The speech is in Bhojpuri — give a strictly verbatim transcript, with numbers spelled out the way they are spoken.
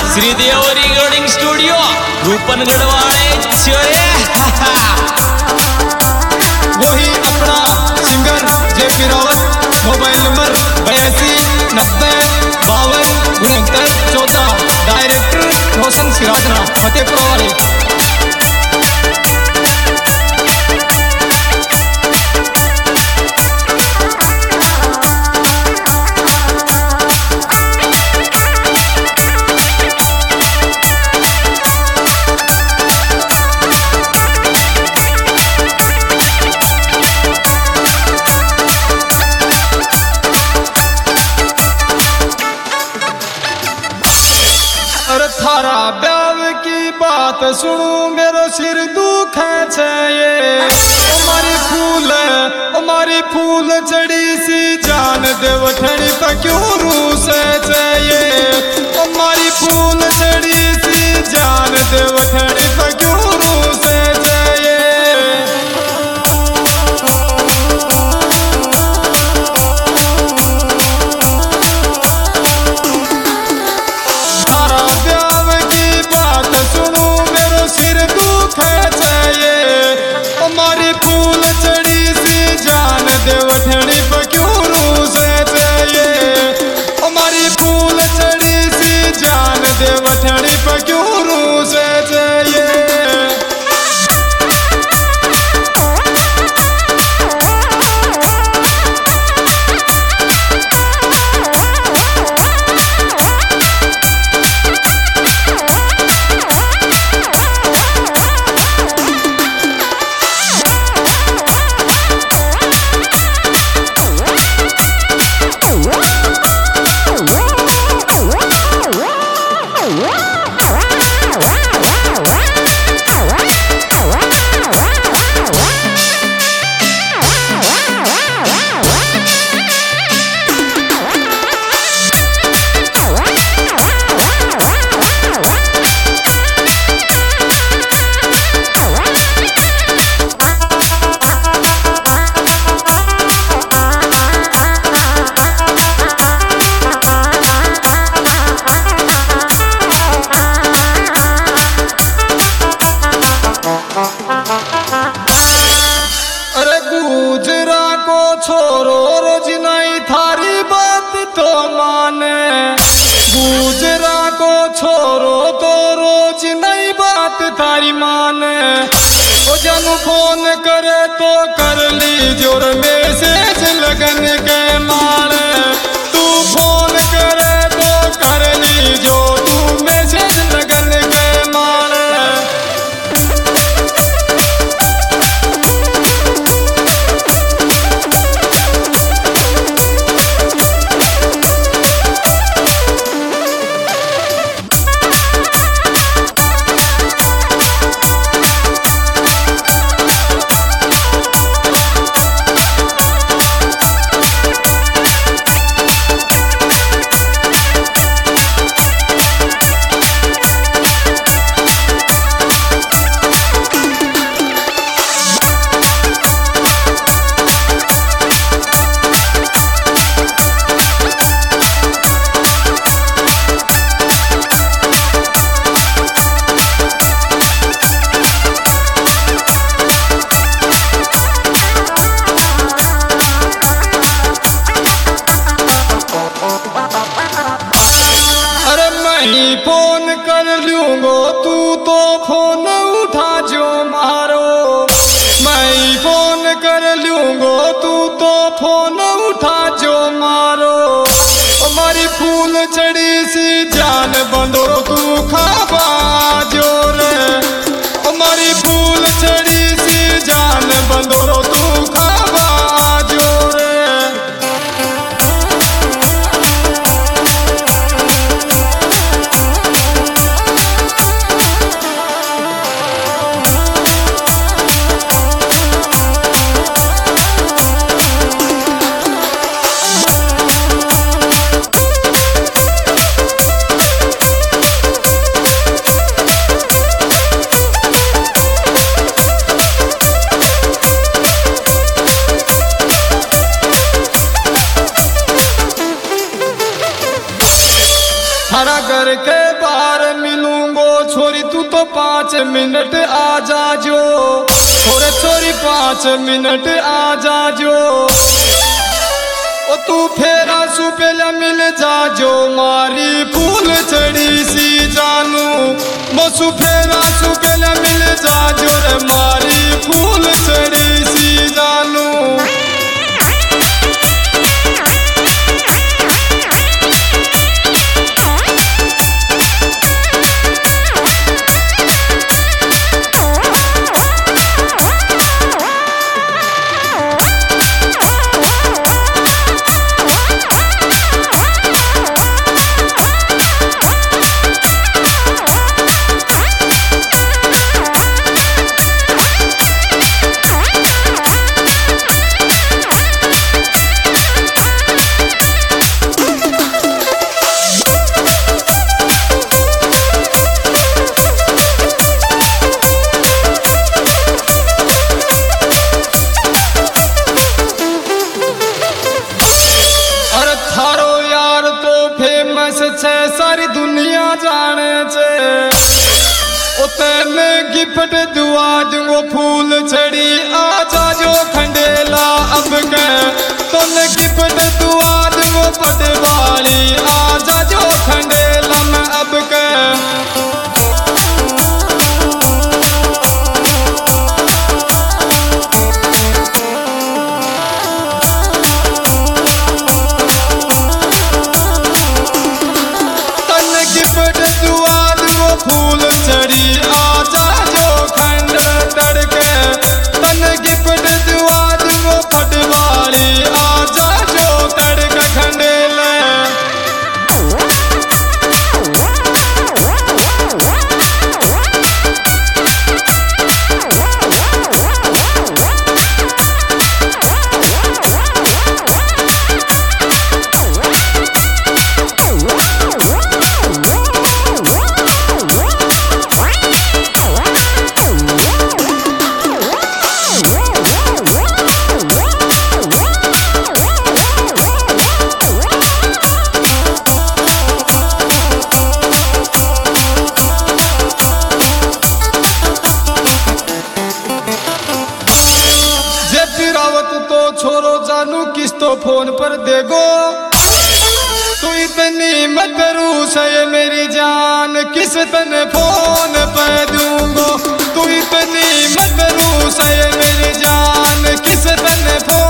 श्रीदेव रिकॉर्डिंग स्टूडियो रूपनगढ़ वाले चोरे वही अपना singer JP Rawat. Mobile number बयासी नब्बे बावन उनहत्तर चौदह। डायरेक्टर रोशन सिराजना फतेहपुर वाले। थारा ब्याव की बात सुनू मेरो सिर दुखे छे। हमारी फूल हमारी फूल चढ़ी सी जान देवठनी पे क्यों रूसे छे। हमारी फूल चढ़ी सी जान देवठनी पे क्यों रूसे छे। देवठनी पर क्यों रूसे चाहिए। हमारी फूल चढ़ी सी जान देवठनी पर क्यों रूसे चाहिए। छोरो रोज नहीं थारी बात तो माने। गुजरा को छोरो तो रोज नहीं बात थारी माने। वो जन फोन करे तो कर ली जोर मैसेज लगन के मारे। तू फोन करे तो कर ली जो तू मैसेज लगन के मारे। फोन कर लूंगो तू तो फोन उठा जो मारो। मैं फोन कर लूंगो तू तो फोन उठा जो मारो। हमारी फूल चढ़ी सी जान बंदो तू खाबा जोर। हमारी फूल चढ़ी सी जान बंदो तू खाबा जोर। घर के बाहर तो पाँच मिनट आ जा जो, छोरे छोरी पाँच मिनट आ जा जो। ओ तू फेरा सुपेला मिल जा जो, मारी फूल चढ़ी सी जानू। बसु फेरा सुपेला मिल जा जो रे, मारी फूल चढ़ी सी जानू। छे सारी दुनिया जाने छे, उतने गिफ्ट दुआ दूंगो फूल छड़ी आजा जो खंडेला अब के। तुमने गिफ्ट दुआ दूंगो पटवाली आजा जो खंडेला में अब के। फूल चढ़ी आजा जो खंड तड़के, तन गिफ्ट दुआ दूंगो पटवाली आजा जो तड़के खंडेले। तो छोरो जानू किस तो फोन पर देगो, तू इतनी मत रूस है मेरी जान, किस तने फोन पे दूंगो। तू इतनी मत रूस है मेरी जान, किस तने फोन